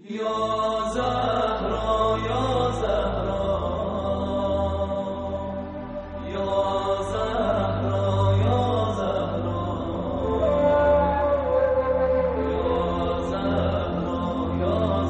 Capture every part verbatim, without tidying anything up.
یا زهرا یا زهرا یا زهرا یا زهرا یا زهرا یا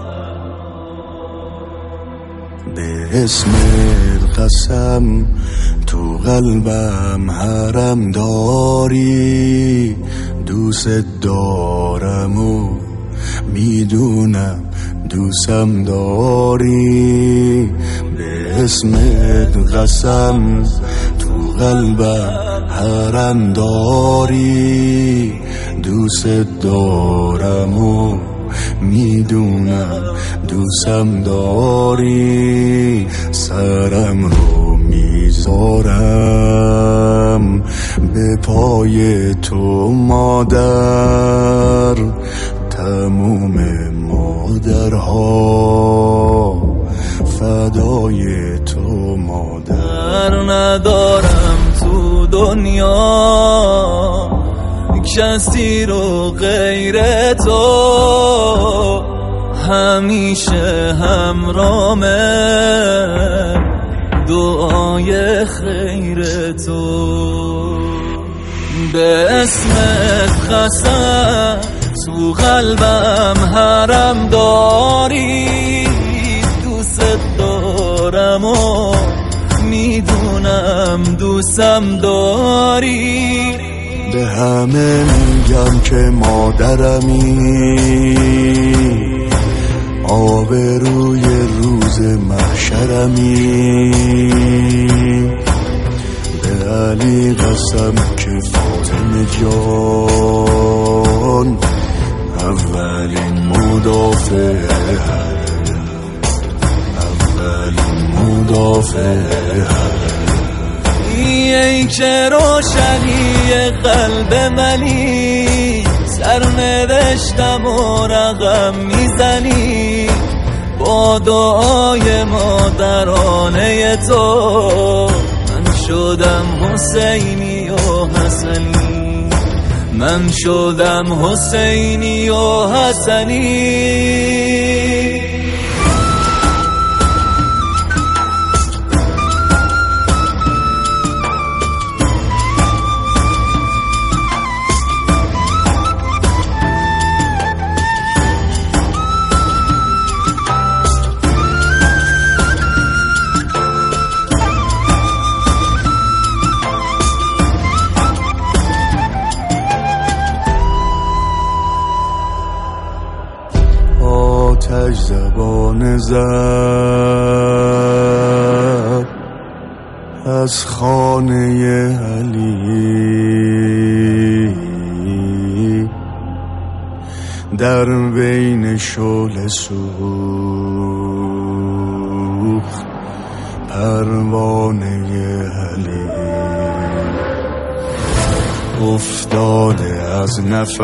زهرا به اسمت قسم تو قلبم حرم داری، دوست دارم و میدونم دوستم داری. به اسمت قسم تو قلبم حرم داری، دوست دارم و میدونم دوستم داری. سرم رو میذارم به پای تو مادر، تموم مادرها فدای تو مادر. ندارم تو دنیا کسی رو غیر تو، همیشه همرامه دعای خیر تو. به اسمت قسم تو قلبم حرم داری، دوست دارم و میدونم دوستم داری. به همه میگم که مادرمی، آبروی روز محشرمی. به علی قسم که فاطمه جان اولین مدافع حرم، اولین مدافع حرم. ای که روشنی قلب منی، سرنوشتم و رقم میزنی با دعای مادرانه تو. من شدم حسینی و حسنی، من شدم حسینی و حسنی. آتش زبان زد از خانه علی، در بین شعله سوخت پروانه علی. افتاده از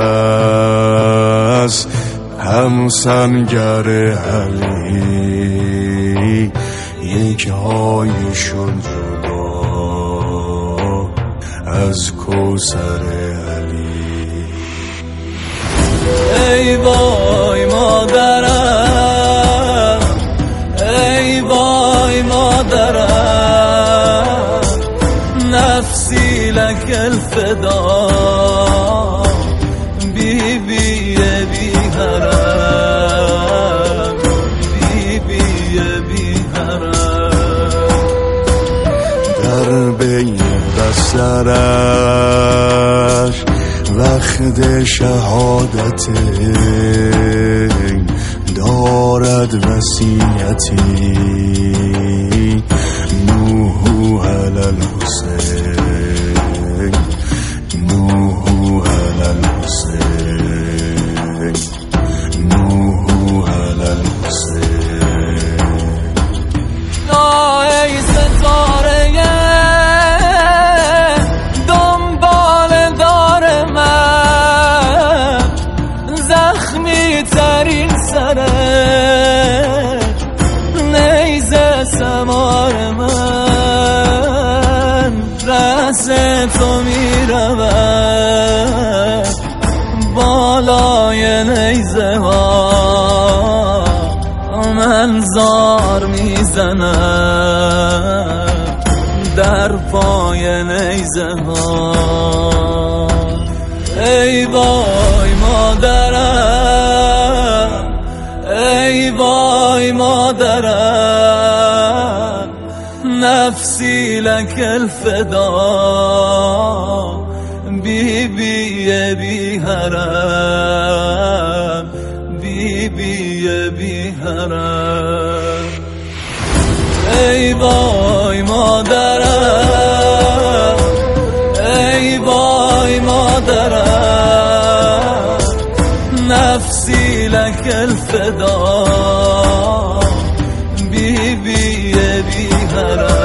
نفس همسنگر علی، یک هایشون جدا از کوثر علی. ای وای مادرم، ای وای مادرم، نفسی لک الفدا، بی بی بی حرم، بی بی بی حرم. در بین بسترش وقت شهادت دارد وصیتی، نوح علی الحسین، نوح علی الحسین، نوح علی الحسین. ای ستاره دنبال دار من، زخمی ترین سره نیزه سمار من، رأس تو میرود بالای نیزه ها. من زار میزنم در پای نیزه ها. ای وای مادرم، ای وای مادرم، نفسی لک الفدا، بی بی بی حرم، بی بی بی حرم. ای وای مادرم، ای وای مادرم، نفسی لک الفدا، بی بی بی حرم.